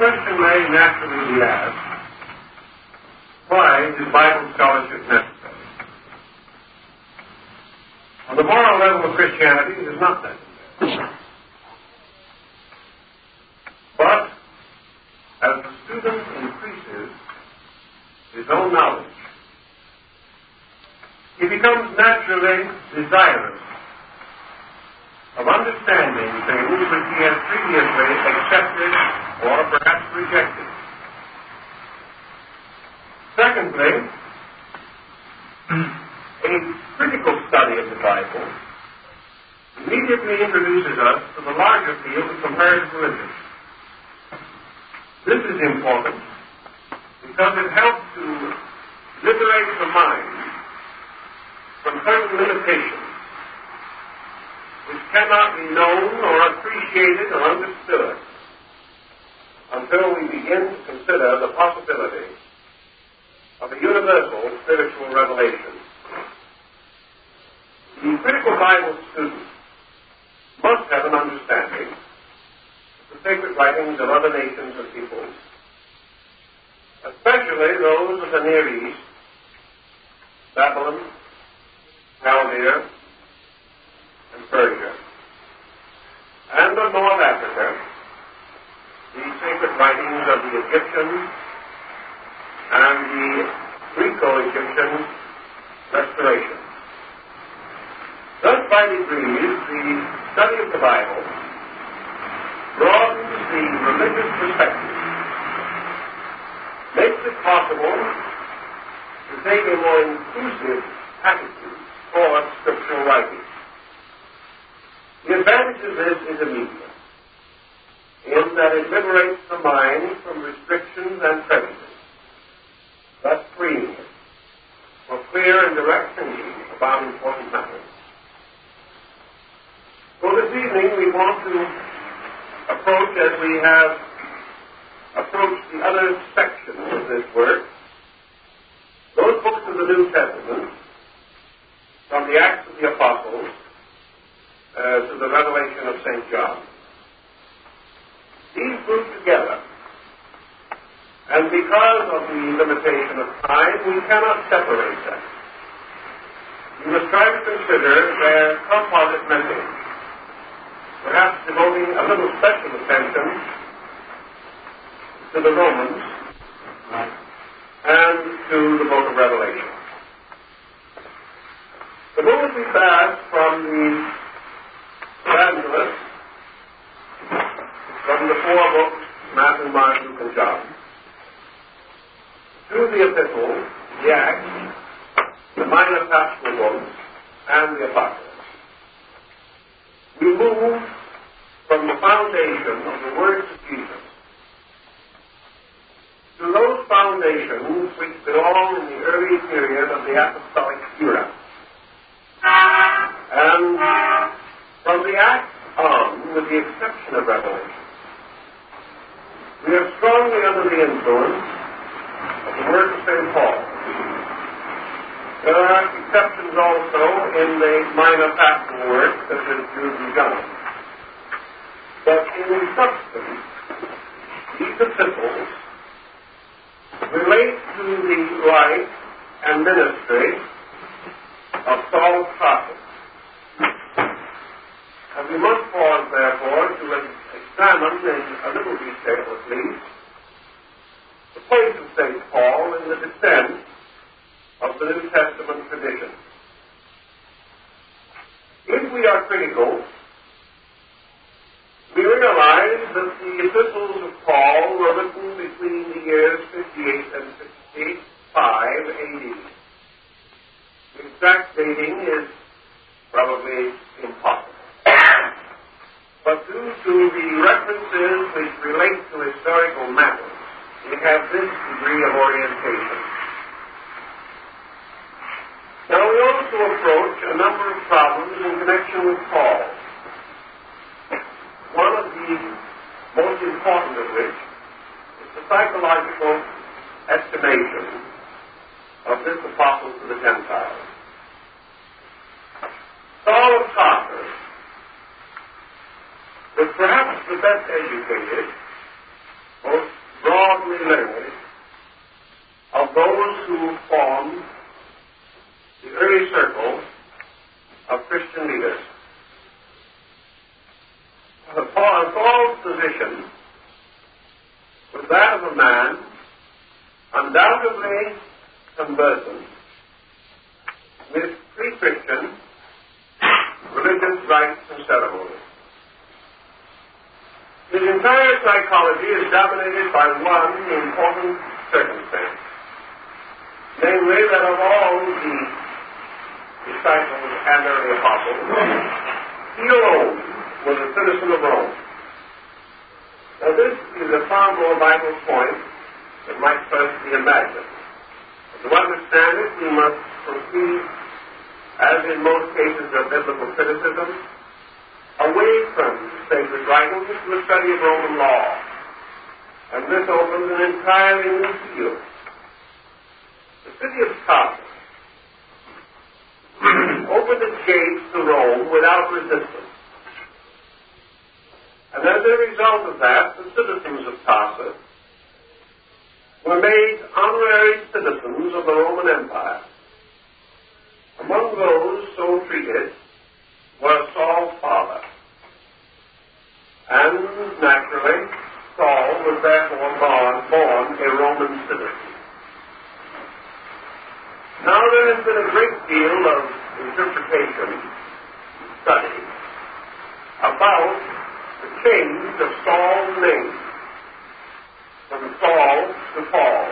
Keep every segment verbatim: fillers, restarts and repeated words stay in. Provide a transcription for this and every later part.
question may naturally be asked, why is Bible scholarship necessary? On the moral level of Christianity, it is not necessary. But, as the student increases his own knowledge, he becomes naturally desirous of understanding things which he has previously accepted or perhaps rejected. Secondly, a critical study of the Bible immediately introduces us to the larger field of comparative religion. This is important because it helps to liberate the mind from certain limitations which cannot be known or appreciated or understood until we begin to consider the possibility of a universal spiritual revelation. The critical Bible student must have an understanding of the sacred writings of other nations and peoples, especially those of the Near East, Babylon, Chaldea, and Persia, and of North Africa, the sacred writings of the Egyptians and the Greco-Egyptian restoration. Thus, by degrees, the study of the Bible broadens the religious perspective, makes it possible to take a more inclusive attitude toward scriptural writing. The advantage of this is immediate, in that it liberates the mind from restrictions and prejudice, thus freeing it for clear and direct thinking about important matters. So this evening we want to approach, as we have approached the other sections of this work, those books of the New Testament, from the Acts of the Apostles uh, to the Revelation of Saint John. These group together, and because of the limitation of time, we cannot separate them. We must try to consider their composite message, perhaps devoting a little special attention to the Romans and to the book of Revelation. The moment we pass from the evangelists, from the four books, Matthew, Mark, Luke, and John, to the epistles, the Acts, the minor pastoral books, and the apostles, we move from the foundation of the words of Jesus to those foundations which belong in the early period of the apostolic era. And from the Acts on, with the exception of Revelation, we are strongly under the influence of the work of Saint Paul. There are exceptions also in the minor pastoral work, such as Jude and John. But in substance, these epistles relate to the life and ministry of Saul's prophet. And we must pause, therefore, to examine in a little detail at least the place of Saint Paul in the descent of the New Testament tradition. If we are critical, we realize that the epistles of Paul were written between the years fifty-eight and sixty-five A D. The exact dating is probably impossible. But due to the references which relate to historical matters, we have this degree of orientation. Now we also approach a number of problems in connection with Paul. One of the most important of which is the psychological estimation of this apostle to the Gentiles. Saul of Tarsus was perhaps the best educated, most family lineage of those who formed the early circle of Christian leaders. Saul's position was that of a man undoubtedly conversant with pre-Christian religious rites and ceremonies. His entire psychology is dominated by one important circumstance, namely that of all the disciples and early apostles, he alone was a citizen of Rome. Now this is a far more vital point than might first be imagined. To understand it, we must proceed, as in most cases of biblical criticism, away from sacred writings to a study of Roman law. And this opens an entirely new field. The city of Tarsus opened its gates to Rome without resistance. And as a result of that, the citizens of Tarsus were made honorary citizens of the Roman Empire. Among those so treated was Saul's father. And, naturally, Saul was therefore born, born a Roman citizen. Now there has been a great deal of interpretation, study, about the change of Saul's name from Saul to Paul.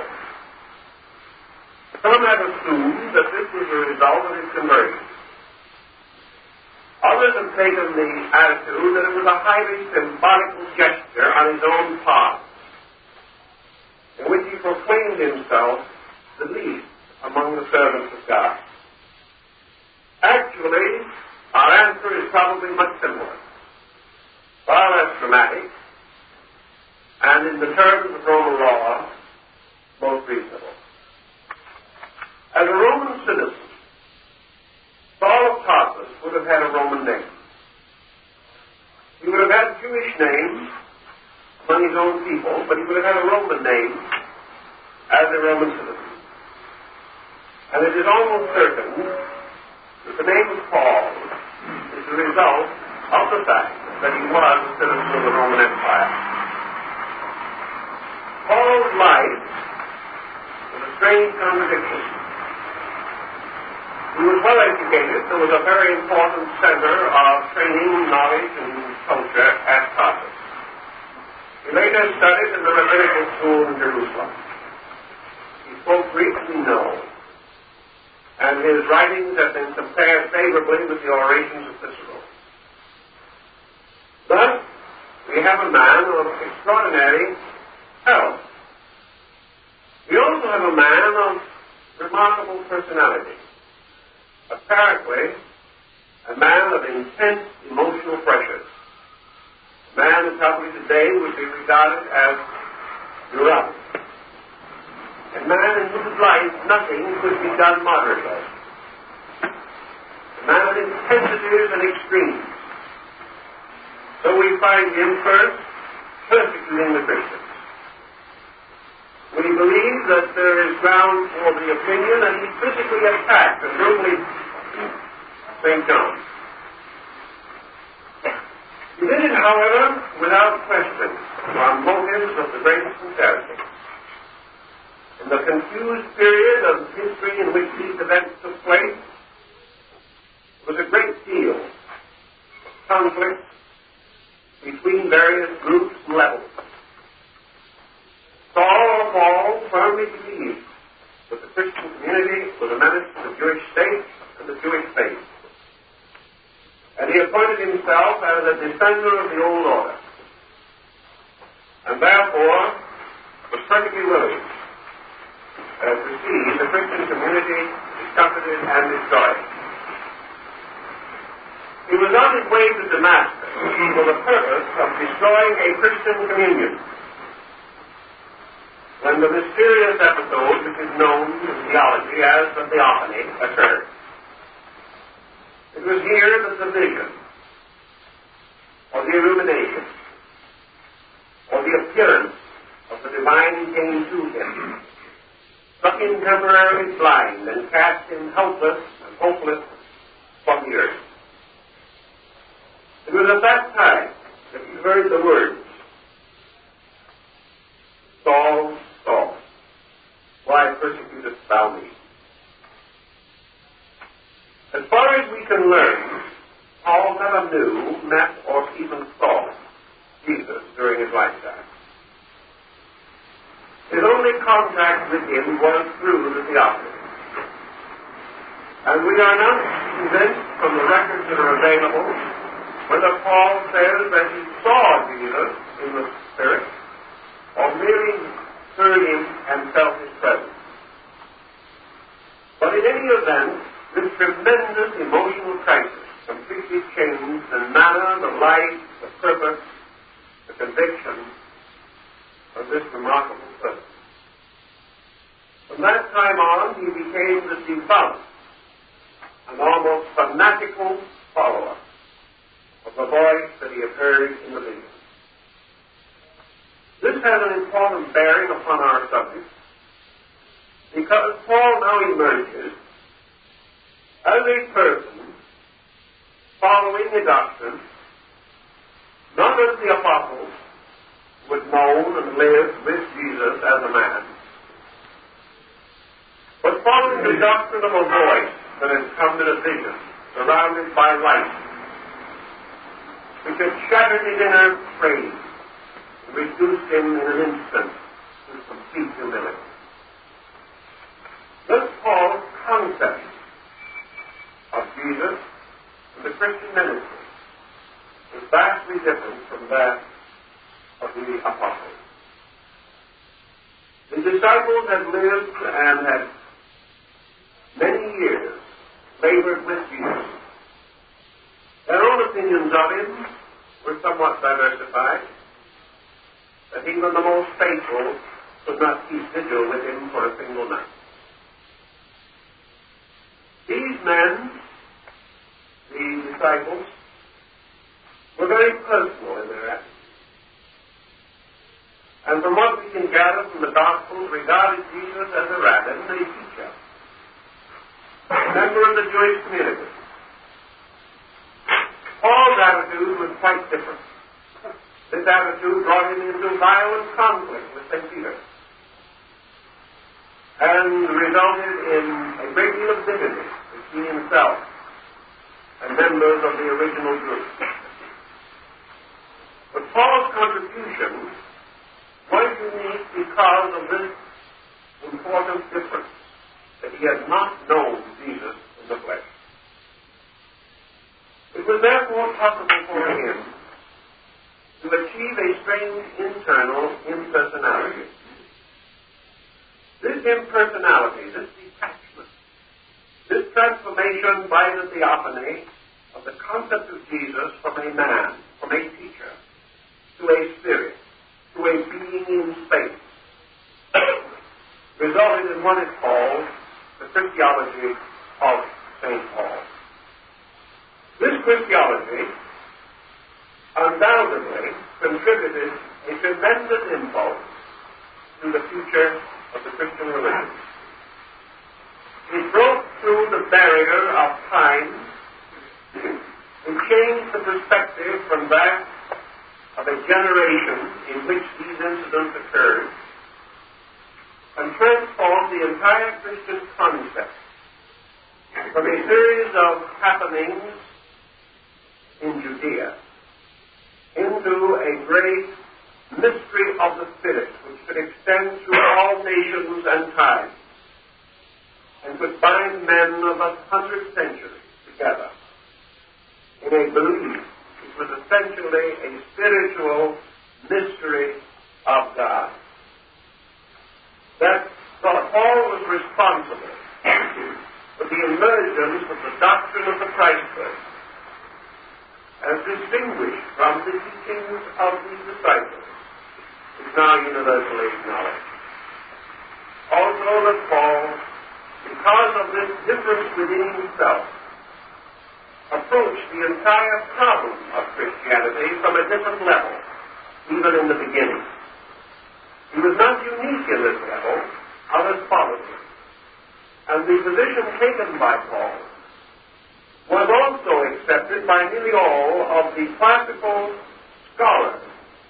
Some have assumed that this was a result of his conversion. Others have taken the attitude that it was a highly symbolical gesture on his own part, in which he proclaimed himself the least among the servants of God. Actually, our answer is probably much simpler, far less dramatic, and in the terms of Roman law, most reasonable. As a Roman citizen, Saul of Tarsus would have had a Roman name. He would have had a Jewish name among his own people, but he would have had a Roman name as a Roman citizen. And it is almost certain that the name of Paul is the result of the fact that he was a citizen of the Roman Empire. Paul's life was a strange contradiction. He was well educated. There was a very important center of training, knowledge, and culture at Tarsus. He later studied in the rabbinical school in Jerusalem. He spoke Greek we know, and his writings have been compared favorably with the orations of Cicero. Thus, we have a man of extraordinary health. We also have a man of remarkable personality. Apparently, a man of intense emotional pressures. A man who probably today would be regarded as neurotic. A man in whose life nothing could be done moderately. A man of intensities and extremes. So we find him first persecuting the Christians. We believe that there is ground for the opinion that he physically attacked and brutally Saint John. He did it, however, without question, on motives of the greatest sincerity. In the confused period of history in which these events took place, there was a great deal of conflict between various groups and levels. Saul or Paul firmly believed that the Christian community was a menace to the Jewish state and the Jewish faith. And he appointed himself as a defender of the old order, and therefore was perfectly willing uh, to see the Christian community discomfited and destroyed. He was on his way to Damascus for the purpose of destroying a Christian communion, when the mysterious episode which is known in theology as the Theophany occurred. It was here that the vision, or the illumination, or the appearance of the divine came to him, struck him temporarily blind, and cast him helpless and hopeless from the earth. It was at that time that he heard the words, Saul, Saul, why persecutest thou me? As far as we can learn, Paul never knew, met, or even saw Jesus during his lifetime. His only contact with him was through the theophany. And we are not convinced from the records that are available whether Paul says that he saw Jesus in the Spirit or merely heard him and felt his presence. But in any event, this tremendous emotional crisis completely changed the manner, the life, the purpose, the conviction of this remarkable person. From that time on, he became the devout and almost fanatical follower of the voice that he had heard in the vision. This has an important bearing upon our subject because Paul now emerges as a person following a doctrine not as the apostles who had known and lived with Jesus as a man, but following the doctrine of a voice that had come in a vision surrounded by light, which had shattered his inner frame and reduced him in an instant to complete humility. Thus Paul's concept of Jesus and the Christian ministry is vastly different from that of the apostles. The disciples had lived and had many years labored with Jesus. Their own opinions of him were somewhat diversified, that even the most faithful could not keep vigil with him for a single night. These men, the disciples, were very personal in their attitude. And from what we can gather from the Gospels, regarded Jesus as a rabbin, a teacher, a member of the Jewish community. Paul's attitude was quite different. This attitude brought him into violent conflict with Saint Peter and resulted in a great deal of division between himself and members of the original group. But Paul's contribution was unique because of this important difference, that he had not known Jesus in the flesh. It was therefore possible for him to achieve a strange internal impersonality. This impersonality, this detachment, this transformation by the theophany of the concept of Jesus from a man, from a teacher, to a spirit, to a being in space, resulted in what is called the Christology of Saint Paul. This Christology undoubtedly contributed a tremendous impulse to the future of the Christian religion. It broke through the barrier of time and changed the perspective from that of a generation in which these incidents occurred and transformed the entire Christian concept from a series of happenings in Judea into a great mystery of the Spirit which could extend through all nations and times and could bind men of a hundred centuries together in a belief which was essentially a spiritual mystery of God. That Paul was responsible for the emergence of the doctrine of the Christhood as distinguished from the teachings of the disciples is now universally acknowledged. Also that Paul, because of this difference within himself, approached the entire problem of Christianity from a different level, even in the beginning. He was not unique in this level. Others followed him. And the position taken by Paul was also accepted by nearly all of the classical scholars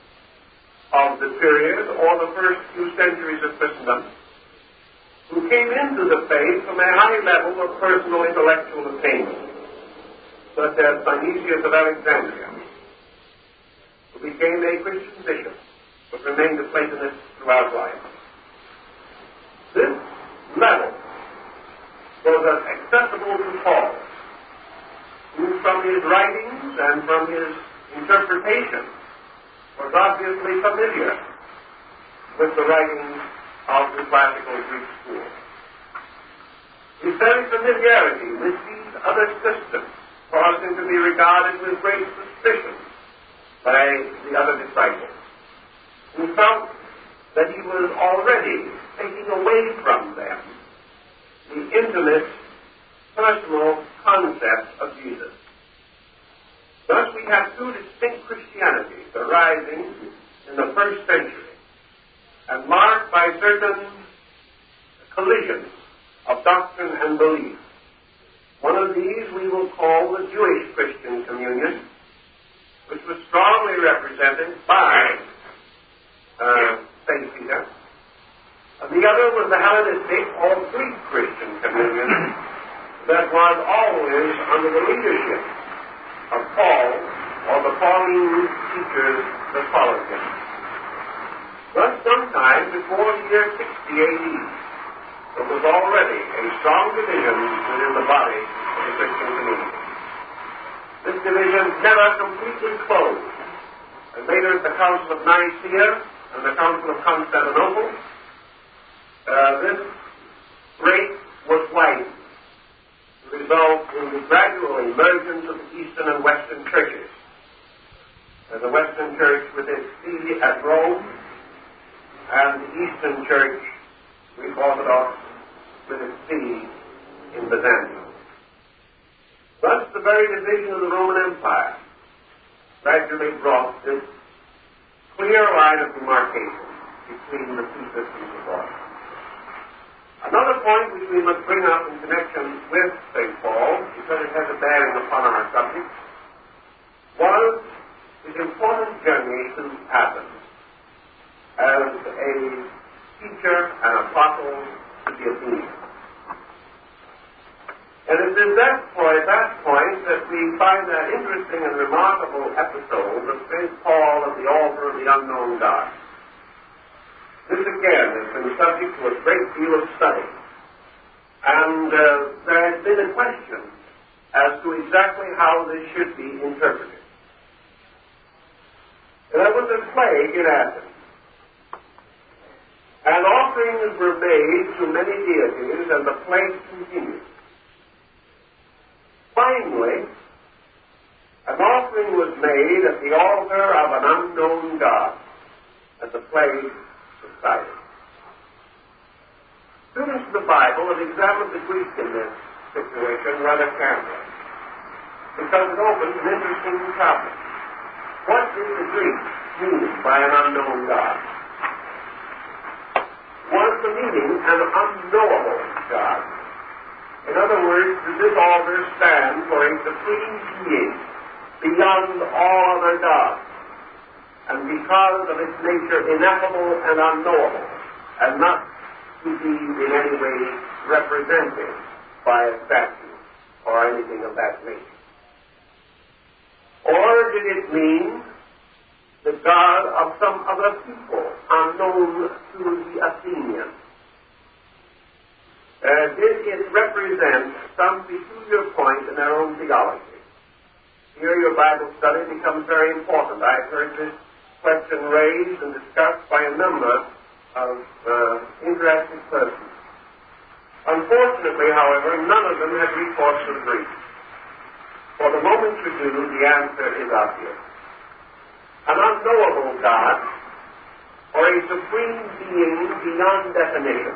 of the period or the first few centuries of Christendom, who came into the faith from a high level of personal intellectual attainment, such as Dionysius of Alexandria, who became a Christian bishop, but remained a Platonist throughout life. This level was accessible to Paul, who from his writings and from his interpretation was obviously familiar with the writings of the classical Greek school. His very familiarity with these other systems caused him to be regarded with great suspicion by the other disciples, who felt that he was already taking away from them the intimate, personal concept of Jesus. Thus we have two distinct Christianities arising in the first century and marked by certain collisions of doctrine and belief. One of these we will call the Jewish Christian communion, which was strongly represented by uh, Saint Peter. And the other was the Hellenistic or Greek Christian communion that was always under the leadership of Paul or the Pauline teachers that followed him. Thus, sometime before the year sixty A D, there was already a strong division within the body of the Christian community. This division never completely closed, and later at the Council of Nicaea and the Council of Constantinople, uh, this break was widened to result in the gradual emergence of the Eastern and Western churches. Uh, the Western Church with its see at Rome, and the Eastern Church, Greek Orthodox, with its see in Byzantium. Thus, the very division of the Roman Empire gradually brought this clear line of demarcation between the two systems of thought. Another point which we must bring up in connection with Saint Paul, because it has a bearing upon our subject, was his important journey to Athens as a teacher and apostle to the Athenians. And it is that point, that point that we find that interesting and remarkable episode of Saint Paul at the altar of the unknown God. This again has been subject to a great deal of study. And uh, there has been a question as to exactly how this should be interpreted. There was a plague in Athens. And offerings were made to many deities, and the plague continued. Finally, an offering was made at the altar of an unknown God, and the plague subsided. Students of the Bible have examined the Greek in this situation rather carefully, because it opens an interesting problem. What did the Greeks mean by an unknown God? Was the meaning an unknowable God? In other words, did this altar stand for a supreme being beyond all other gods, and because of its nature ineffable and unknowable, and not to be in any way represented by a statue or anything of that nature? Or did it mean the God of some other people unknown to the Athenians? Uh, did it represent some peculiar point in their own theology? Here your Bible study becomes very important. I've heard this question raised and discussed by a number of uh, interested persons. Unfortunately, however, none of them had recourse to the Greek. For the moment you do, the answer is obvious. An unknowable God, or a supreme being beyond definition,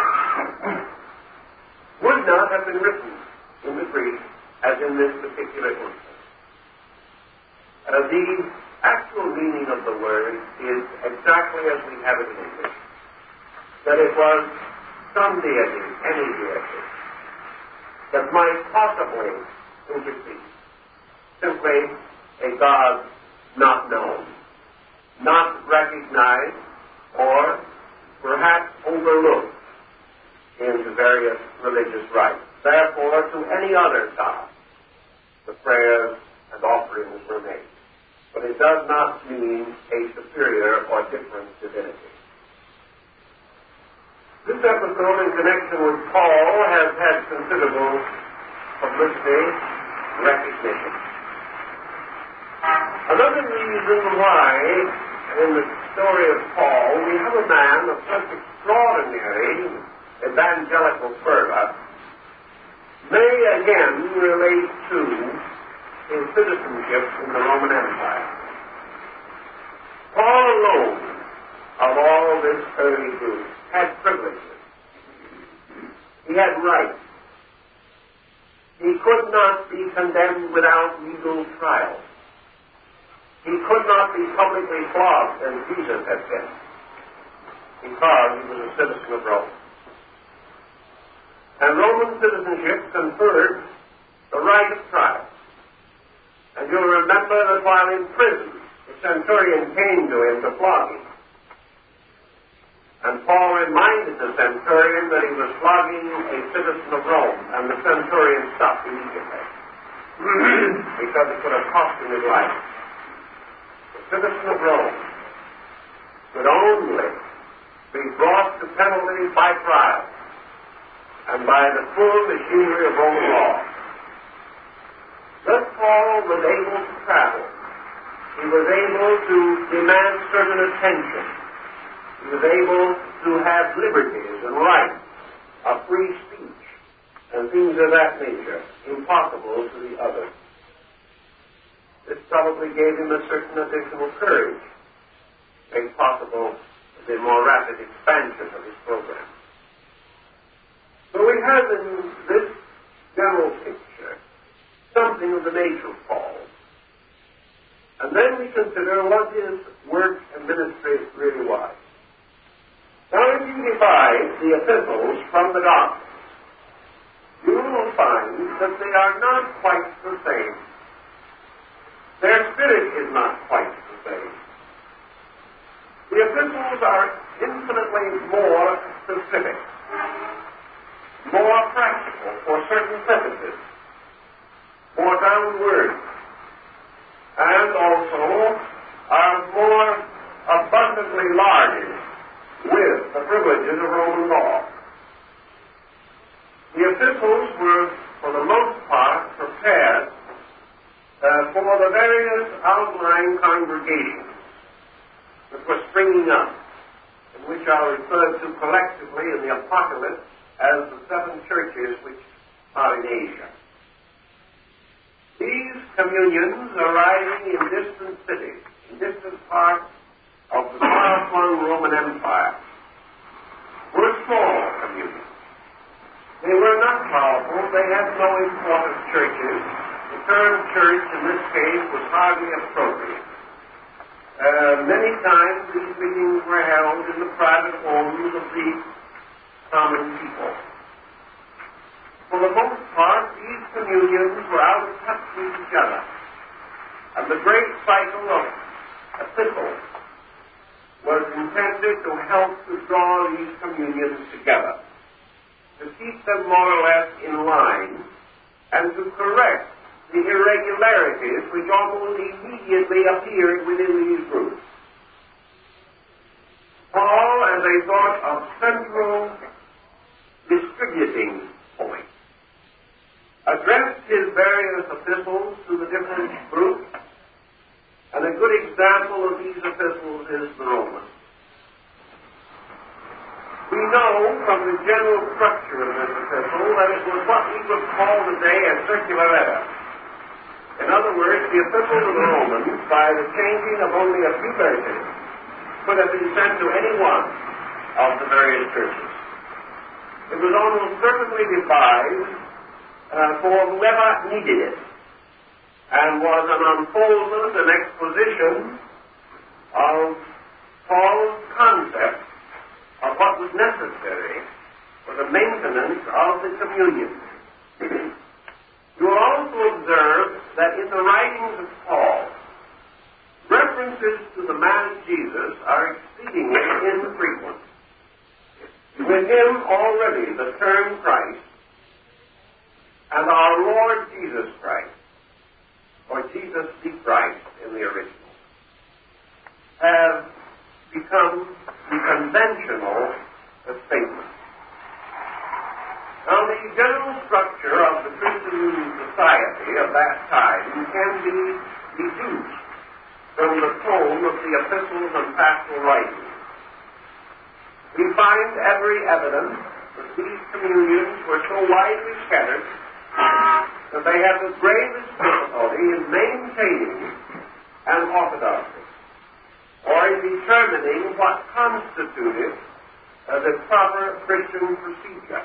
would not have been written in the Greek as in this particular instance. Uh, the actual meaning of the word is exactly as we have it in English. That it was some deity, any deity, that might possibly intercede. Simply a God not known, not recognized, or perhaps overlooked in the various religious rites. Therefore, to any other God, the prayers and offerings were made. But it does not mean a superior or different divinity. This episode in connection with Paul has had considerable publicity, recognition. Another reason why, in the story of Paul, we have a man of such extraordinary evangelical fervor, may again relate to his citizenship in the Roman Empire. Paul alone, of all this early group, had privileges. He had rights. He could not be condemned without legal trial. He could not be publicly flogged as Jesus had been, because he was a citizen of Rome. And Roman citizenship conferred the right of trial. And you'll remember that while in prison, the centurion came to him to flog him. And Paul reminded the centurion that he was flogging a citizen of Rome, and the centurion stopped immediately because it could have cost him his life. The citizen of Rome could only be brought to penalty by trial and by the full machinery of Roman law. Thus Paul was able to travel. He was able to demand certain attention. He was able to have liberties and rights of free speech and things of that nature, impossible to the others. This probably gave him a certain additional courage, made possible the more rapid expansion of his program. So we have in this general picture something of the nature of Paul. And then we consider what his work and ministry really was. Now, if you divide the epistles from the Gospels, you will find that they are not quite the same. Their spirit is not quite the same. The epistles are infinitely more specific, more practical for certain purposes, more downward, and also are more abundantly large with the privileges of Roman law. The epistles were, for the most part, prepared uh, for the various outlying congregations that were springing up, and which are referred to collectively in the Apocalypse as the seven churches which are in Asia. These communions arising in distant cities, in distant parts of the far-flung Roman Empire, were small communions. They were not powerful. They had no important churches. The term church in this case was hardly appropriate. Uh, many times these meetings were held in the private homes of the common people. For the most part, these communions were out of touch with each other. And the great cycle of epistles was intended to help to draw these communions together, to keep them more or less in line, and to correct the irregularities which almost immediately appeared within these groups. Paul, as a sort of central distributing point, addressed his various epistles to the different groups, and a good example of these epistles is the Romans. We know from the general structure of this epistle that it was what we would call today a circular letter. In other words, the epistle to the Romans, by the changing of only a few verses, could have been sent to any one of the various churches. It was almost perfectly devised uh, for whoever needed it. and was an unfoldment and exposition of Paul's concept of what was necessary for the maintenance of the communion. You will also observe that in the writings of Paul, references to the man Jesus are exceedingly infrequent. With him already the term Christ and our Lord Jesus Christ, or Jesus the Christ in the original, have become the conventional statement. Now, the general structure of the Christian society of that time can be deduced from the tone of the epistles and pastoral writings. We find every evidence that these communions were so widely scattered that they had the greatest difficulty in maintaining an orthodoxy, or in determining what constituted uh, the proper Christian procedure.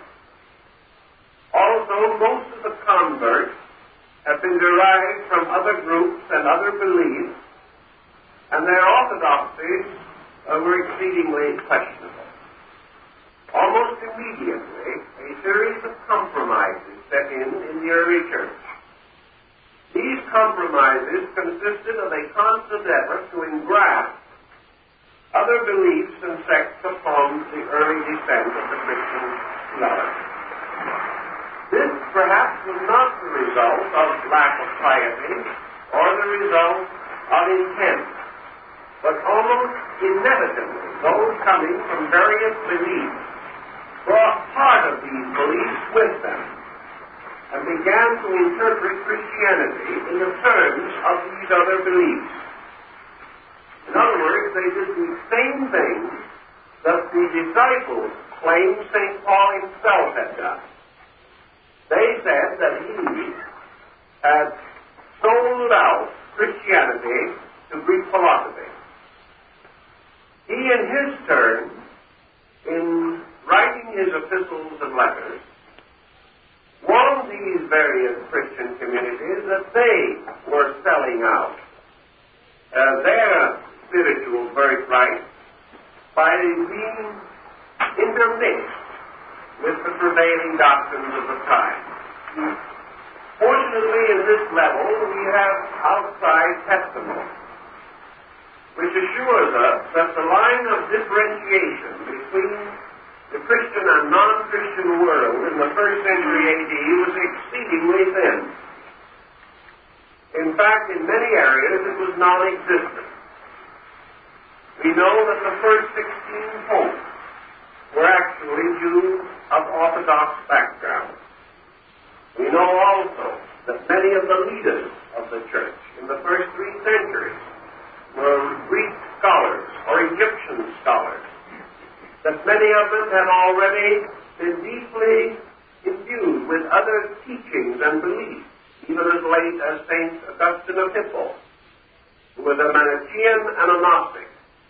Also, most of the converts have been derived from other groups and other beliefs, and their orthodoxies uh, were exceedingly questionable. Almost immediately, a series of compromises set in in the early church. These compromises consisted of a constant effort to engraft other beliefs and sects upon the early descent of the Christian theology. This perhaps was not the result of lack of piety or the result of intent, but almost inevitably those coming from various beliefs brought part of these beliefs with them and began to interpret Christianity in the terms of these other beliefs. In other words, they did the same thing that the disciples claimed Saint Paul himself had done. They said that he had sold out Christianity to Greek philosophy. He, in his turn, in writing his epistles and letters, warned these various Christian communities that they were selling out uh, their spiritual birthright by being intermixed with the prevailing doctrines of the time. Fortunately, in this level, we have outside testimony, which assures us that the line of differentiation between the Christian and non-Christian world in the first century A D was exceedingly thin. In fact, in many areas it was non-existent. We know that the first sixteen popes were actually Jews of Orthodox background. We know also that many of the leaders of the church in the first three centuries were Greek scholars or Egyptian scholars, that many of them had already been deeply imbued with other teachings and beliefs, even as late as Saint Augustine of Hippo, who was a Manichaean and a Gnostic.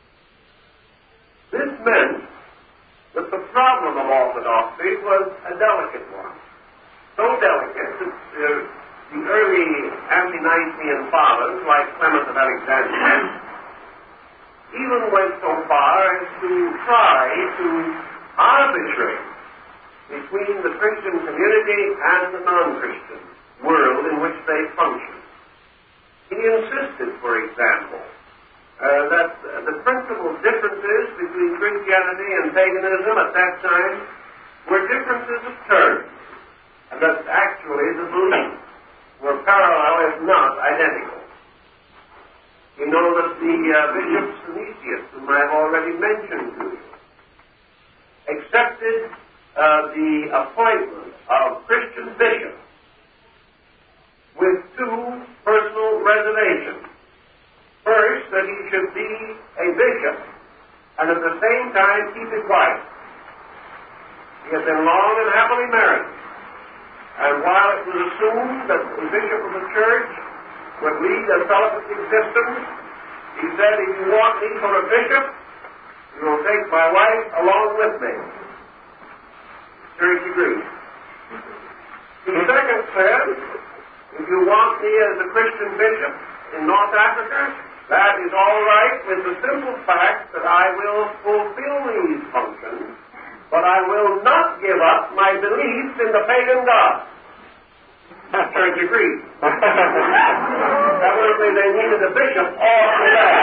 This meant that the problem of orthodoxy was a delicate one, so delicate that uh, the early ante-Nicene fathers, like Clement of Alexandria, even went so far as to try to arbitrate between the Christian community and the non-Christian world in which they function. He insisted, for example, uh, that uh, the principal differences between Christianity and paganism at that time were differences of terms, and that actually the beliefs were parallel, if not identical. You know that the uh, Bishop Synesius, whom I have already mentioned to you, accepted uh, the appointment of Christian bishops with two personal reservations. First, that he should be a bishop, and at the same time keep his wife. He had been long and happily married, and while it was assumed that the bishop of the church would lead a celibate existence, he said, if you want me for a bishop, you will take my wife along with me. The church agreed. He second said If you want me as a Christian bishop in North Africa, that is all right, with the simple fact that I will fulfill these functions, but I will not give up my beliefs in the pagan gods. The church agreed. Evidently they needed a bishop all for that.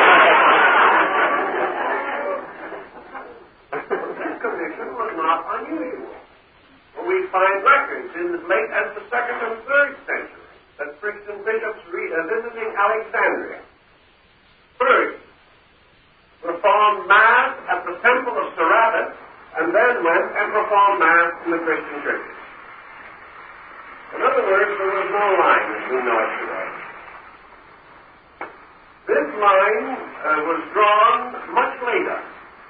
This condition was not unusual. We find records in as late as the second and third century that Christian bishops re- uh, visiting Alexandria first performed Mass at the temple of Serapis and then went and performed Mass in the Christian churches. In other words, there was no line as we know it today. This line uh, was drawn much later.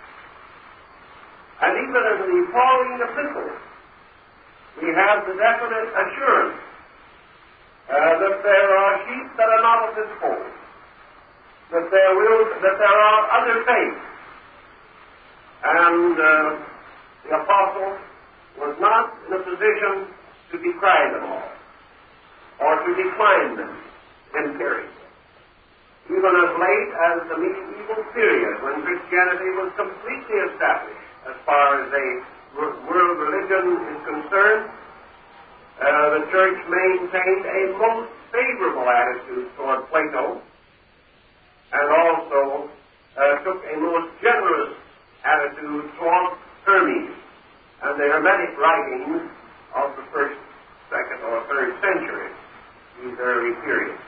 And even in the Pauline epistles, we have the definite assurance uh, that there are sheep that are not of this fold, that there will, that there are other faiths, and uh, the apostle was not in a position to decry them all or to decline them empirically. Even as late as the medieval period, when Christianity was completely established as far as a world religion is concerned, uh, the church maintained a most favorable attitude toward Plato and also uh, took a most generous attitude toward Hermes and the Hermetic writings of the first, second, or third century, these early periods.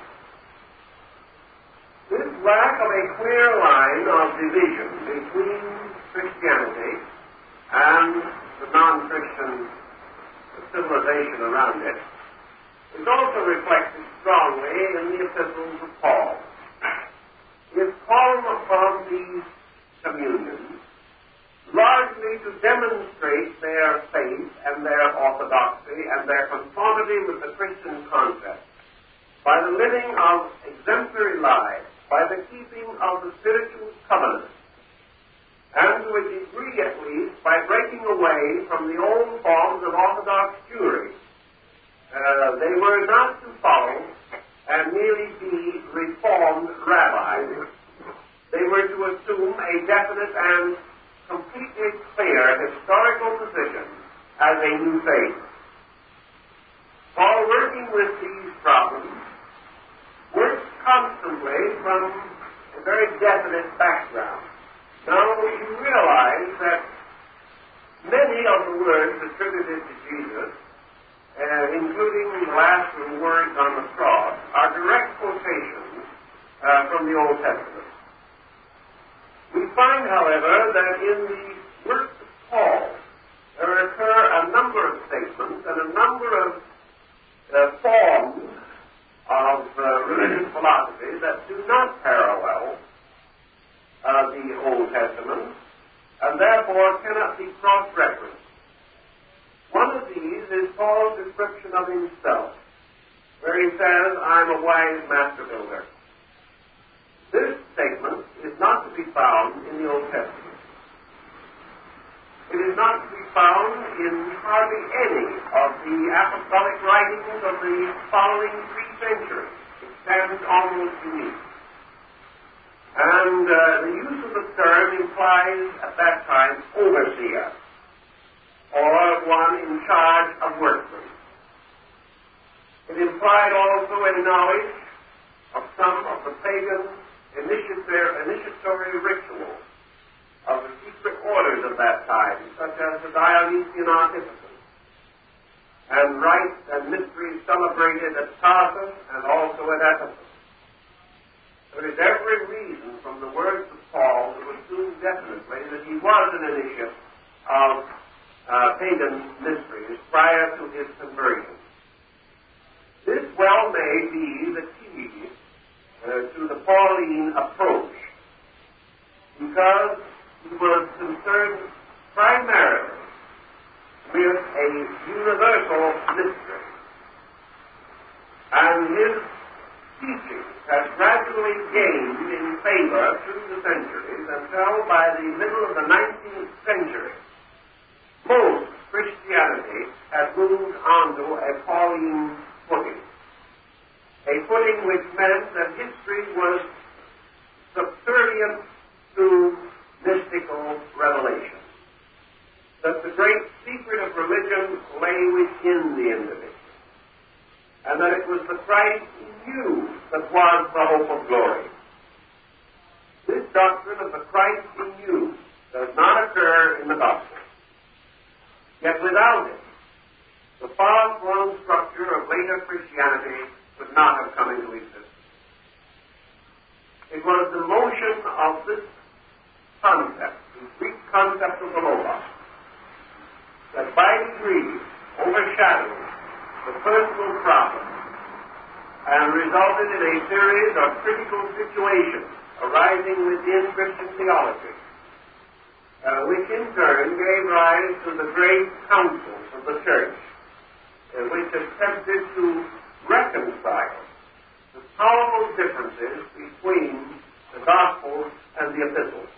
This lack of a clear line of division between Christianity and the non-Christian civilization around it is also reflected strongly in the epistles of Paul. He is calling upon these communions largely to demonstrate their faith and their orthodoxy and their conformity with the Christian concept by the living of exemplary lives, by the keeping of the spiritual covenant, and to a degree at least by breaking away from the old forms of orthodox Jewry. Uh, they were not to follow and merely be reformed rabbis. They were to assume a definite and completely clear historical position as a new faith. Paul, working with these problems, works constantly from a very definite background. Now, you realize that many of the words attributed to Jesus, uh, including the last words on the cross, are direct quotations uh, from the Old Testament. We find, however, that in the works of Paul, there occur a number of statements and a number of uh, forms of uh, religious philosophy that do not parallel uh, the Old Testament, and therefore cannot be cross-referenced. One of these is Paul's description of himself, where he says, "I'm a wise master builder." This statement is not to be found in the Old Testament. It is not to be found in hardly any of the apostolic writings of the following three centuries. It stands almost unique. And uh, the use of the term implies at that time overseer, or one in charge of workmen. It implied also a knowledge of some of the pagan initiatory rituals of the secret orders of that time, such as the Dionysian Artifices, and rites and mysteries celebrated at Tarsus and also at Ephesus. There is every reason from the words of Paul to assume definitely that he was an initiate of uh, pagan mysteries prior to his conversion. This well may be the key uh, to the Pauline approach, because he was concerned primarily with a universal mystery, and his teaching has gradually gained in favor through the centuries until by the middle of the nineteenth century, most Christianity has moved onto a Pauline footing. a footing which meant that history was subservient to mystical revelation, that the great secret of religion lay within the individual, and that it was the Christ he knew that was the hope of glory. This doctrine of the Christ he knew does not occur in the gospel. Yet without it, the far-flung structure of later Christianity would not have come into existence. It was the motion of this concept, the Greek concept of the Logos, that by degrees overshadowed the personal prophet and resulted in a series of critical situations arising within Christian theology, uh, which in turn gave rise to the great councils of the church, uh, which attempted to reconcile the powerful differences between the Gospels and the Epistles.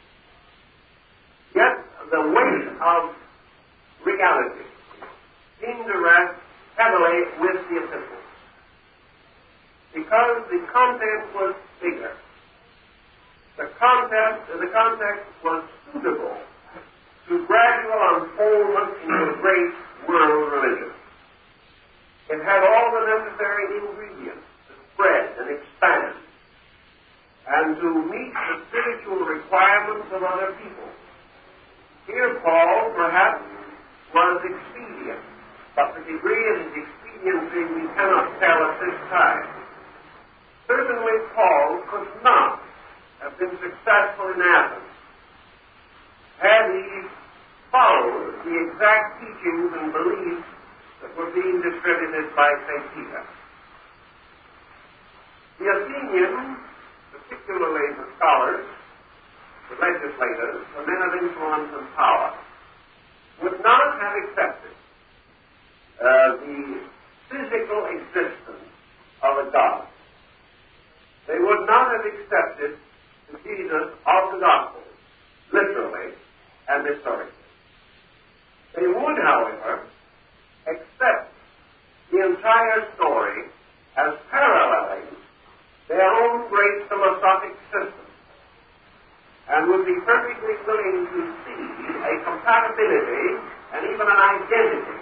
Yet the weight of reality seemed to rest heavily with the Epistles, because the content was bigger. The context, the context was suitable to gradual unfoldment into a great world religion. It had all the necessary ingredients to spread and expand and to meet the spiritual requirements of other people. Here Paul, perhaps, was expedient, but the degree of his expediency we cannot tell at this time. Certainly Paul could not have been successful in Athens had he followed the exact teachings and beliefs that were being distributed by Saint Peter. The Athenians, particularly the scholars, the legislators, the men of influence and power, would not have accepted uh, the physical existence of a God. They would not have accepted the Jesus of the Gospel, literally and historically. They would, however, accept the entire story as paralleling their own great philosophic system, and would be perfectly willing to see a compatibility and even an identity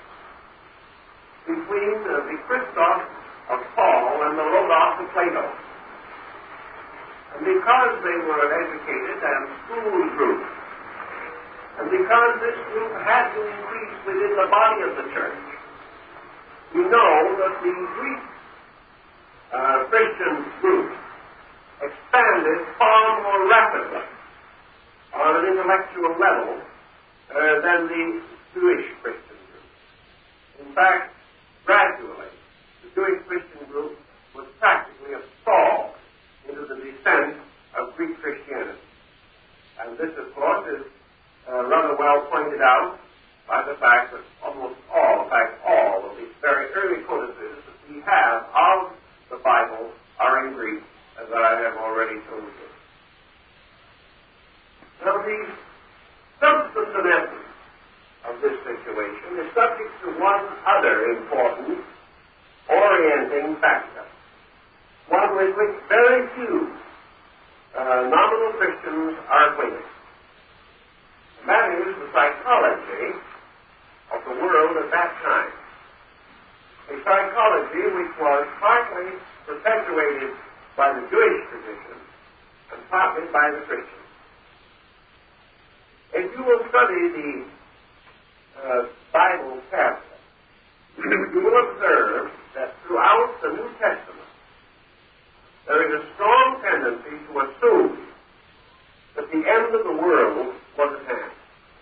between uh, the Christos of Paul and the Logos of Plato. And because they were an educated and schooled group, and because this group had to increase within the body of the church, we know that the Greek uh, Christian group expanded far more rapidly on an intellectual level uh, than the Jewish Christian group. In fact, gradually, the Jewish Christian group was practically a stall into the descent of Greek Christianity. And this, of course, is uh, rather well pointed out by the fact that almost all, in fact, all of these very early codices that we have of the Bible are in Greek, as I have already told you. Now, the substance and essence of this situation is subject to one other important orienting factor, one with which very few uh, nominal Christians are acquainted. And that is the psychology of the world at that time. A psychology which was partly perpetuated by the Jewish tradition and partly by the Christians. If you will study the uh, Bible carefully, you will observe that throughout the New Testament there is a strong tendency to assume that the end of the world was at hand.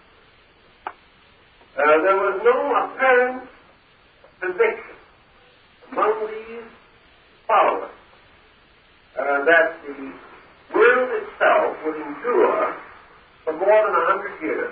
Uh, there was no apparent conviction among these followers uh, that the world itself would endure for more than a hundred years.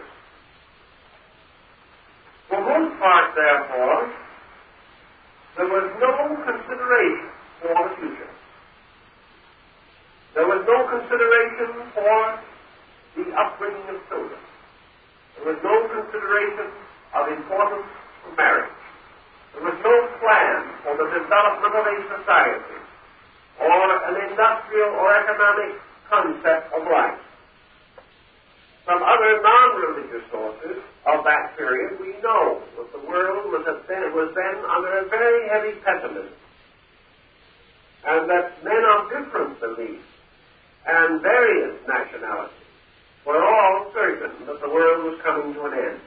For most part, therefore, there was no consideration for the future. There was no consideration for the upbringing of children. There was no consideration of importance for marriage. There was no plan for the development of a society or an industrial or economic concept of life. From other non-religious sources of that period, we know that the world was, at then, was then under a very heavy pessimism, and that men of different beliefs and various nationalities were all certain that the world was coming to an end.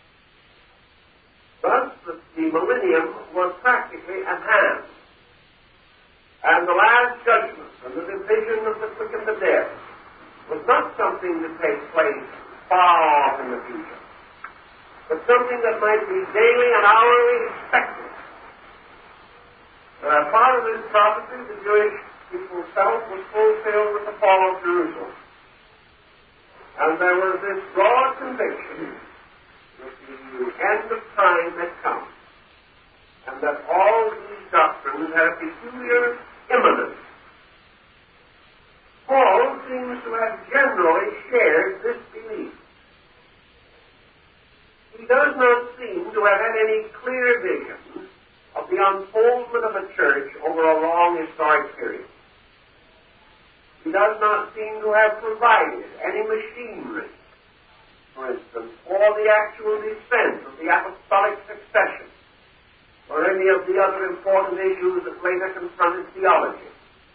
Thus, the, the millennium was practically at hand, and the last judgment and the division of the quick and the dead was not something to take place far off in the future, but something that might be daily and hourly expected. And as part of this prophecy, the Jewish people felt was fulfilled with the fall of Jerusalem. And there was this broad conviction that the end of time had come, and that all these doctrines had a peculiar imminence. Paul seems to have generally shared this belief. He does not seem to have had any clear vision of the unfoldment of a church over a long historic period. He does not seem to have provided any machinery, for instance, for the actual descent of the apostolic succession, or any of the other important issues that later confronted theology.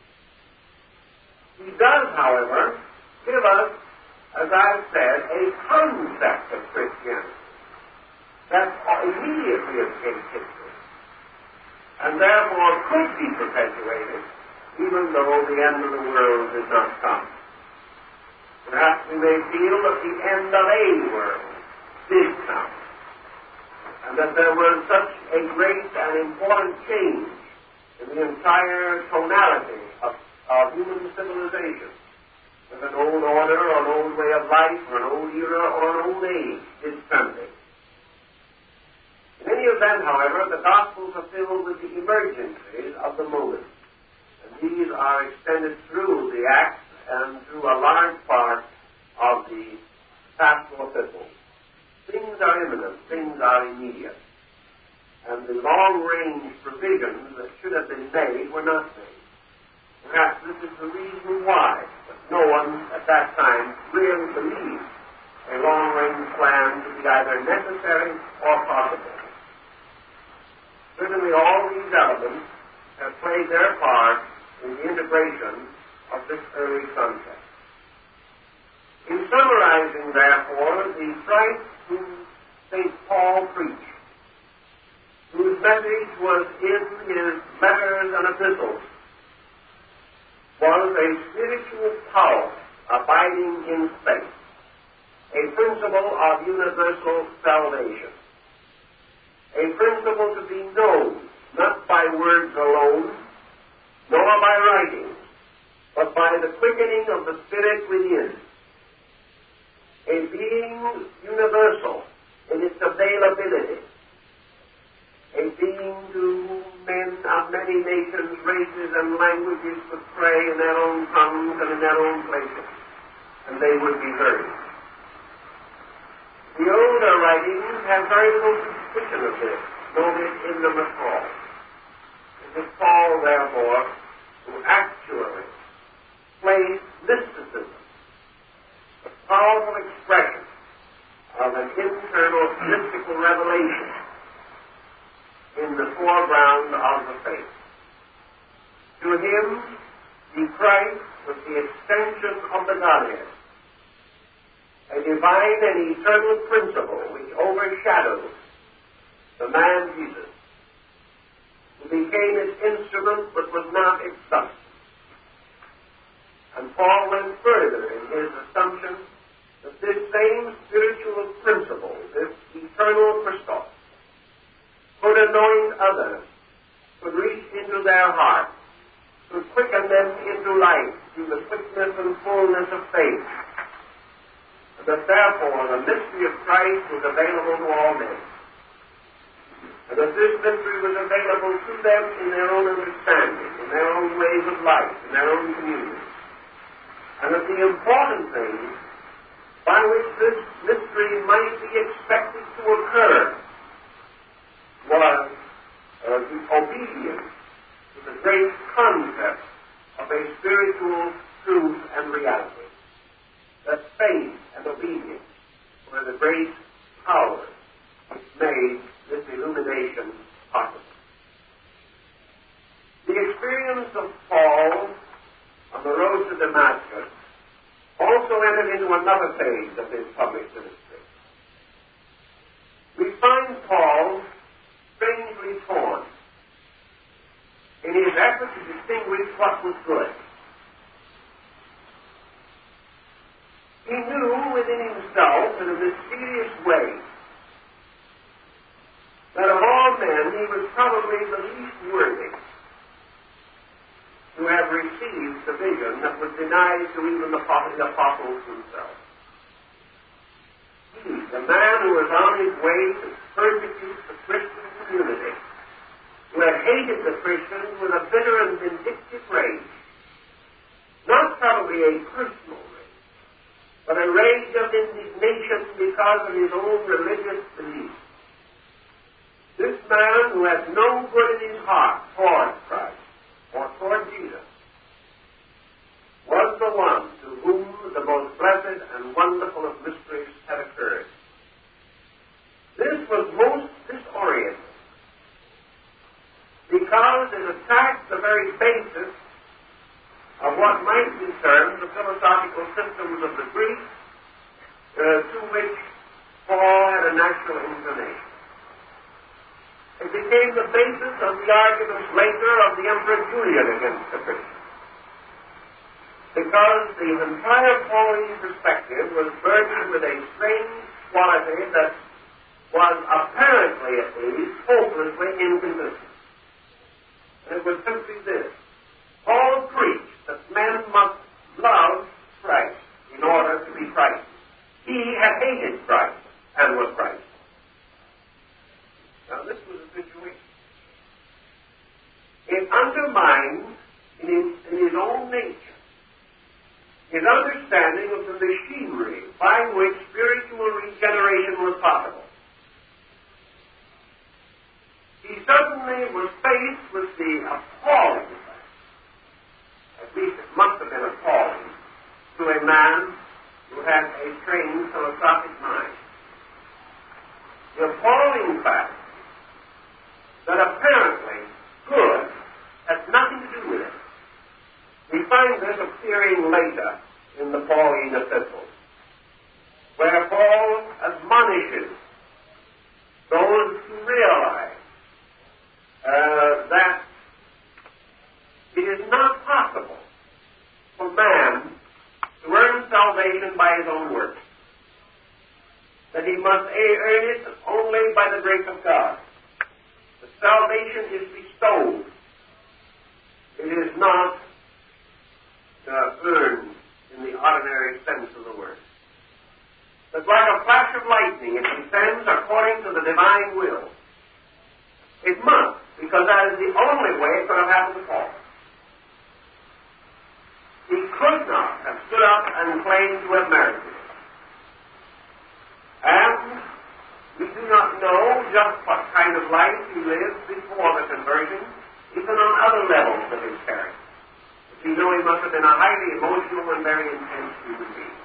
He does, however, give us, as I've said, a concept of Christianity that immediately escapes history, and therefore could be perpetuated even though the end of the world did not come. Perhaps we may feel that the end of a world did come, and that there was such a great and important change in the entire tonality of of human civilization, with an old order or an old way of life or an old era or an old age is terminated. In any event, however, the Gospels are filled with the emergencies of the moment, and these are extended through the Acts and through a large part of the pastoral epistles. Things are imminent, things are immediate, and the long-range provisions that should have been made were not made. Perhaps this is the reason why but no one at that time really believed a long-range plan to be either necessary or possible. Certainly all these elements have played their part in the integration of this early concept. In summarizing, therefore, the Christ whom Saint Paul preached, whose message was in his letters and epistles, was a spiritual power abiding in space, a principle of universal salvation, a principle to be known not by words alone, nor by writing, but by the quickening of the Spirit within, a being universal in its availability, a being to whom men of many nations, races, and languages would pray in their own tongues and in their own places, and they would be heard. The older writings have very little suspicion of this, noted in them at all. It is Paul, therefore, who actually placed mysticism, the powerful expression of an internal mystical revelation, in the foreground of the faith. To him, the Christ was the extension of the Godhead, a divine and eternal principle which overshadows the man Jesus, who became its instrument but was not its substance. And Paul went further in his assumption that this same spiritual principle, this eternal Christos, could anoint others, could reach into their hearts, could quicken them into life through the quickness and fullness of faith, and that therefore the mystery of Christ was available to all men, and that this mystery was available to them in their own understanding, in their own ways of life, in their own community, and that the important thing by which this mystery might be expected to occur was uh, the obedience to the great concept of a spiritual truth and reality. That faith and obedience were the great powers which made this illumination possible. The experience of Paul on the road to Damascus also entered into another phase of his public ministry. We find Paul strangely torn in his effort to distinguish what was good. He knew within himself in a mysterious way that of all men he was probably the least worthy to have received the vision that was denied to even the apostles themselves. He, the man who was on his way to persecute the Christian community, who had hated the Christians with a bitter and vindictive rage, not probably a personal rage, but a rage of indignation because of his own religious beliefs. This man who had no good in his heart toward Christ or toward Jesus was the one to whom the most blessed and wonderful of mysteries had occurred. This was most disorienting because it attacked the very basis of what might be termed the philosophical systems of the Greeks, uh, to which Paul had a natural inclination. It became the basis of the arguments later of the Emperor Julian against the Christians. Because the entire Pauline perspective was burdened with a strange quality that was apparently, at least, hopelessly inconsistent. And it was simply this. Paul preached that men must love Christ in order to be Christ. He had hated Christ and was Christ. Now, this was a situation. It undermined in his, in his own nature his understanding of the machinery by which spiritual regeneration was possible. He suddenly was faced with the appalling fact, at least it must have been appalling, to a man who had a trained philosophic mind. The appalling fact that apparently good has nothing to do with it. We find this appearing later in the Pauline epistles, where Paul admonishes those who realize uh, that it is not possible for man to earn salvation by his own works, that he must earn it only by the grace of God. The salvation is bestowed. It is not uh, earned in the ordinary sense of the word. But like a flash of lightning, it descends according to the divine will. It must, because that is the only way it could have happened to Paul. He could not have stood up and claimed to have merited it. And we do not know just what kind of life he lived before the conversion, even on other levels of his character. We know he must have been a highly emotional and very intense human being.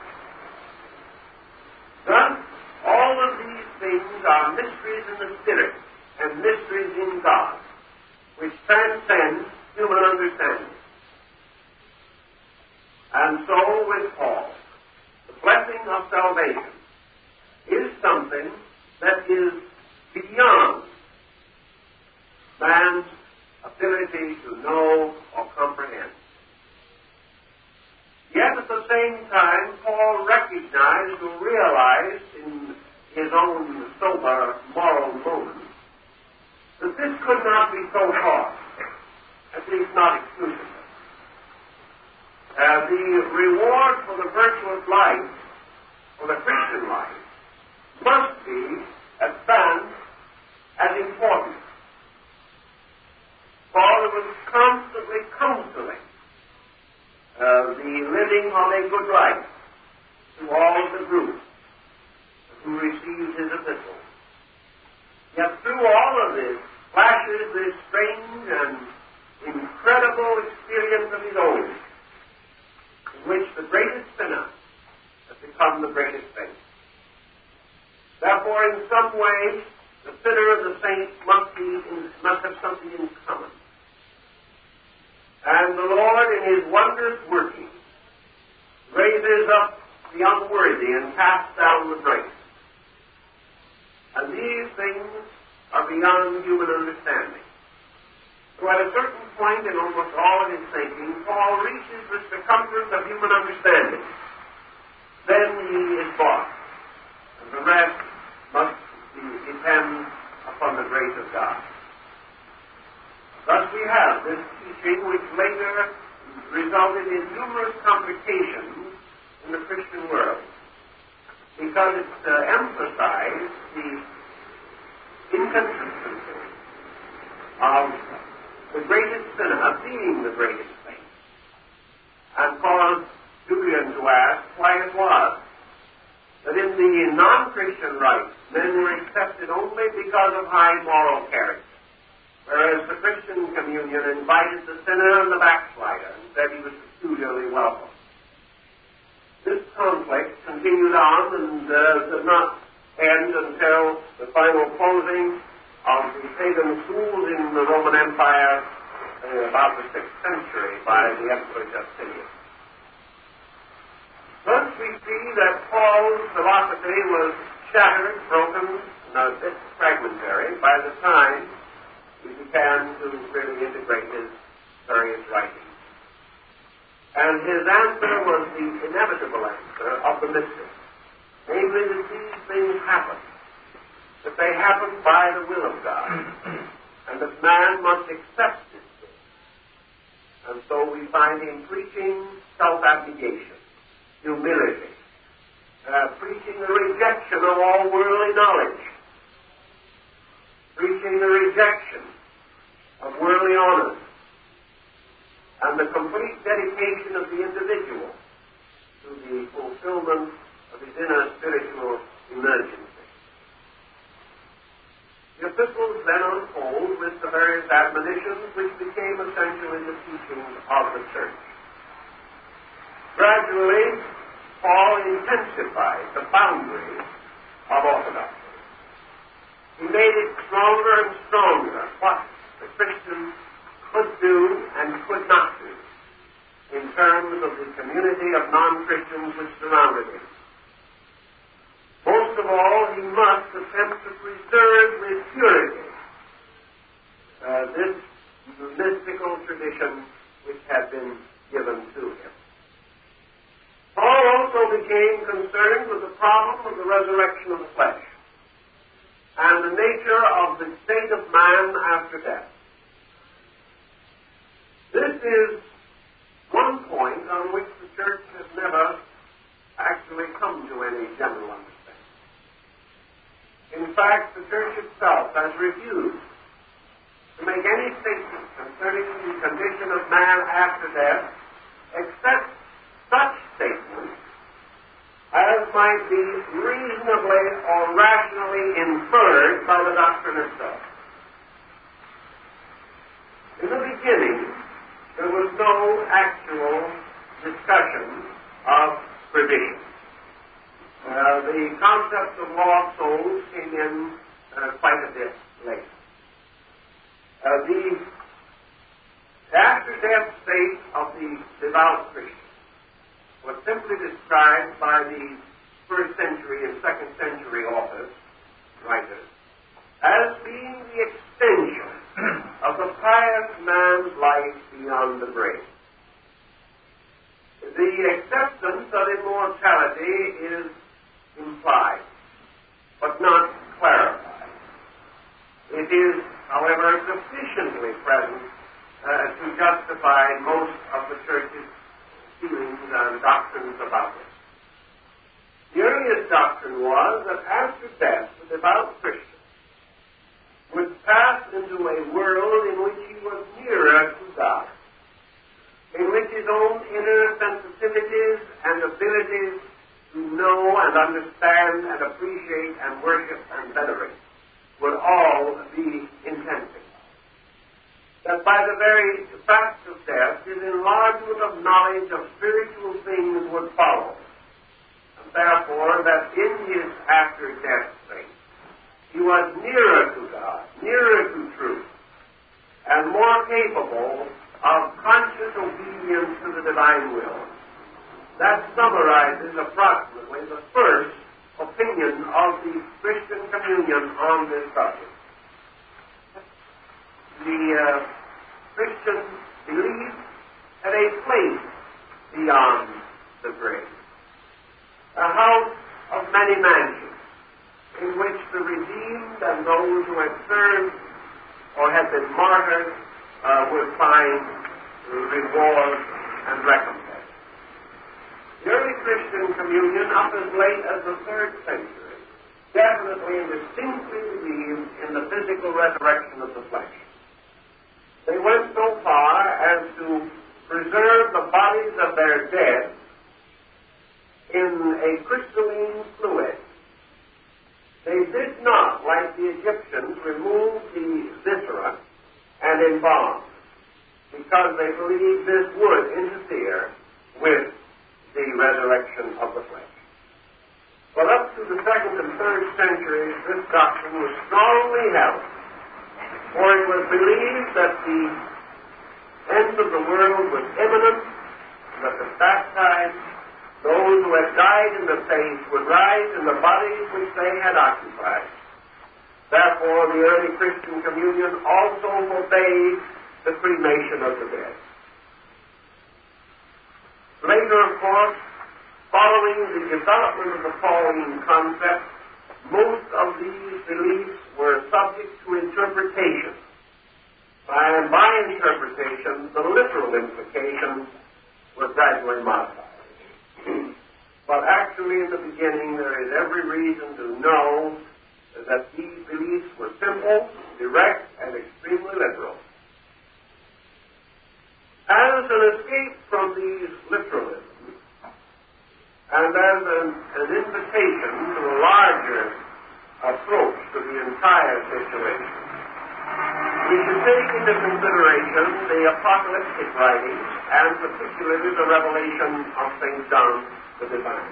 Thus, all of these things are mysteries in the Spirit and mysteries in God, which transcend human understanding. And so with Paul, the blessing of salvation is something that is beyond man's ability to know or comprehend. Yet at the same time, Paul recognized or realized in his own sober moral moments that this could not be so far, at least not exclusively. Uh, the reward for the virtuous life, for the Christian life, must be advanced as important. Paul was constantly counseling Uh, the living of a good life to all the group who received his epistle. Yet through all of this, flashes this strange and incredible experience of his own, in which the greatest sinner has become the greatest saint. Therefore, in some way, the sinner and the saint must be must have something in common. And the Lord, in his wondrous working, raises up the unworthy and casts down the great. And these things are beyond human understanding. So at a certain point in almost all of his thinking, Paul reaches the circumference of human understanding. Then he is bought, and the rest must be, depend upon the grace of God. Thus we have this teaching which later resulted in numerous complications in the Christian world, because it uh, emphasized the inconsistency of the greatest sinner being the greatest saint, and caused Julian to ask why it was that in the non-Christian rites men were accepted only because of high moral character, whereas the Christian communion invited the sinner and the backslider and said he was peculiarly welcome. This conflict continued on and uh, did not end until the final closing of the pagan schools in the Roman Empire uh, about the sixth century by the Emperor Justinian. Thus we see that Paul's philosophy was shattered, broken, and a bit fragmentary by the time he began to really integrate his various writings. And his answer was the inevitable answer of the mystics, namely that these things happen, that they happen by the will of God, and that man must accept this will. And so we find him preaching self-abnegation, humility, uh, preaching the rejection of all worldly knowledge, preaching the rejection of worldly honors, and the complete dedication of the individual to the fulfillment of his inner spiritual emergency. The epistles then unfold with the various admonitions which became essential in the teachings of the church. Gradually, Paul intensified the boundaries of orthodoxy. He made it stronger and stronger what the Christian could do and could not do in terms of the community of non-Christians which surrounded him. Most of all, he must attempt to preserve with purity uh, this mystical tradition which had been given to him. Paul also became concerned with the problem of the resurrection of the flesh and the nature of the state of man after death. This is one point on which the church has never actually come to any general understanding. In fact, the church itself has refused to make any statement concerning the condition of man after death, except such statements as might be reasonably or rationally inferred by the doctrine itself. In the beginning, there was no actual discussion of perdition. Uh, the concept of lost souls came in uh, quite a bit later. Uh, the after-death state of the devout Christian was simply described by the first century and second century authors, writers, as being the extension of the pious man's life beyond the grave. The acceptance of immortality is implied, but not clarified. It is, however, sufficiently present uh, to justify most of the Church's feelings and doctrines about it. The earliest doctrine was that after death, the devout Christian would pass into a world in which he was nearer to God, in which his own inner sensitivities and abilities to know and understand and appreciate and worship and venerate would all be intensified. that by the very fact of death, his enlargement of knowledge of spiritual things would follow. And therefore, that in his after-death state, he was nearer to God, nearer to truth, and more capable of conscious obedience to the divine will. That summarizes approximately the first opinion of the Christian communion on this subject. The uh, Christian belief had a place beyond the grave, a house of many mansions, in which the redeemed and those who had served or had been martyred uh, would find reward and recompense. The early Christian communion, up as late as the third century, definitely and distinctly believed in the physical resurrection of the flesh. They went so far as to preserve the bodies of their dead in a crystalline fluid. They did not, like the Egyptians, remove the viscera and embalm, because they believed this would interfere with the resurrection of the flesh. But up to the second and third centuries, this doctrine was strongly held, for it was believed that the end of the world was imminent, and that the baptized, those who had died in the faith, would rise in the bodies which they had occupied. Therefore, the early Christian communion also forbade the cremation of the dead. Later, of course, following the development of the Pauline concept, most of these beliefs were subject to interpretation. And by interpretation, the literal implications were gradually modified. But actually, in the beginning, there is every reason to know that these beliefs were simple, direct, and extremely literal. As an escape from these literalisms, and as an, an invitation to a larger approach to the entire situation, we should take into consideration the apocalyptic writings, and particularly the revelation of Saint John the Divine.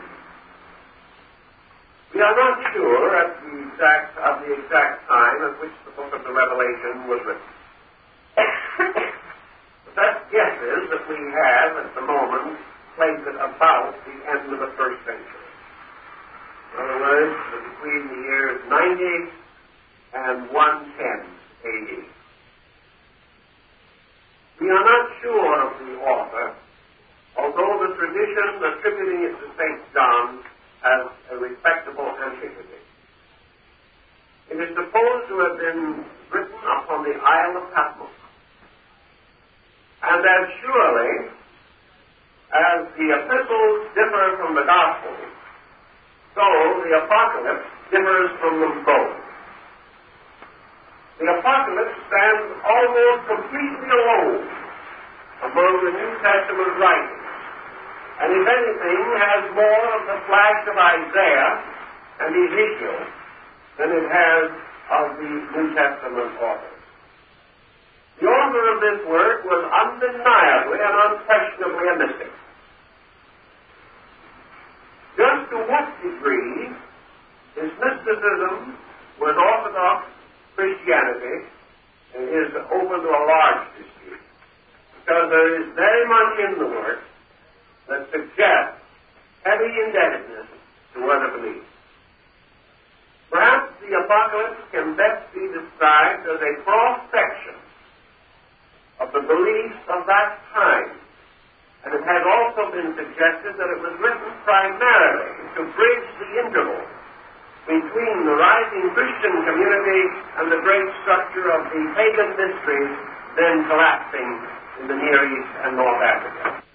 We are not sure at the exact, of the exact time at which the book of the Revelation was written. The best guesses that we have at the moment place it about the end of the first century. In other words, between the years ninety and one ten A D. We are not sure of the author, although the tradition attributing it to Saint John has a respectable antiquity. It is supposed to have been written upon the Isle of Patmos. And as surely as the epistles differ from the Gospels, so the Apocalypse differs from them both. The Apocalypse stands almost completely alone among the New Testament writings, and if anything, has more of the flash of Isaiah and Ezekiel than it has of the New Testament authors. The author of this work was undeniably and unquestionably a mystic. Just to what degree his mysticism was Orthodox Christianity is open to a large dispute, because there is very much in the work that suggests heavy indebtedness to other beliefs. Perhaps the Apocalypse can best be described as a cross-section of the beliefs of that time, and it has also been suggested that it was written primarily to bridge the interval between the rising Christian community and the great structure of the pagan mysteries then collapsing in the Near East and North Africa.